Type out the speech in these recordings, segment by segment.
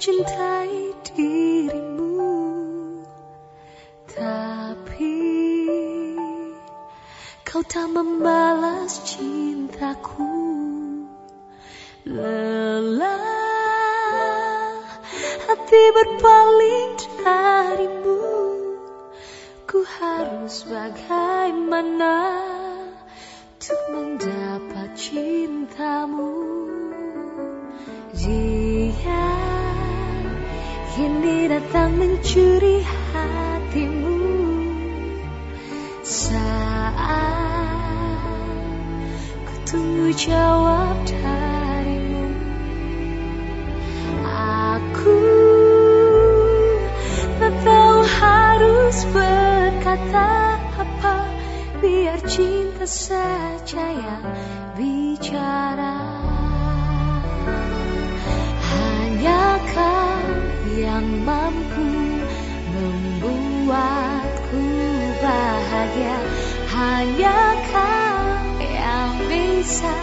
mencintai dirimu, tapi kau tak membalas cintaku. Lelah hati berpaling darimu, ku harus bagaimana untuk mendapat cintamu. Dia kini datang mencuri hatimu saat ku tunggu jawab darimu. Aku tak tahu harus berkata apa, biar cinta saja yang bicara. Hanya kau yang mampu membuatku bahagia, hanya kau yang bisa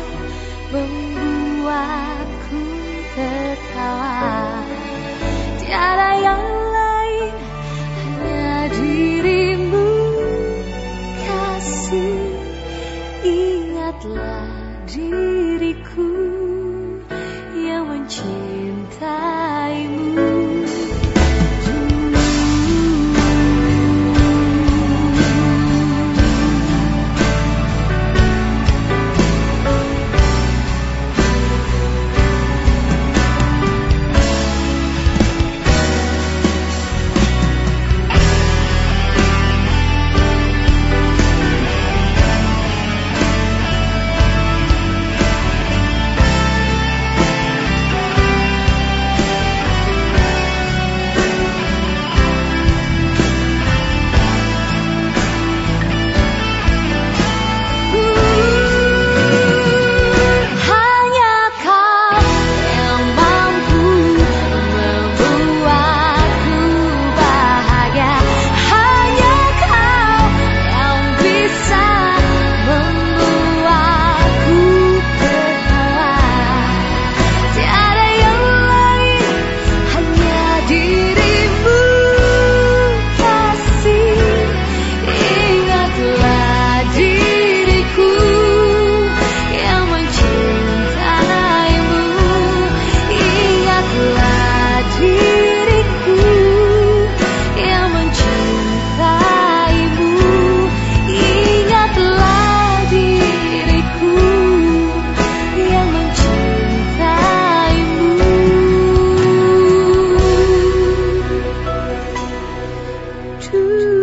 membuatku tertawa. Tiada yang lain, hanya dirimu kasih. Ingatlah diriku yang mencintaimu. To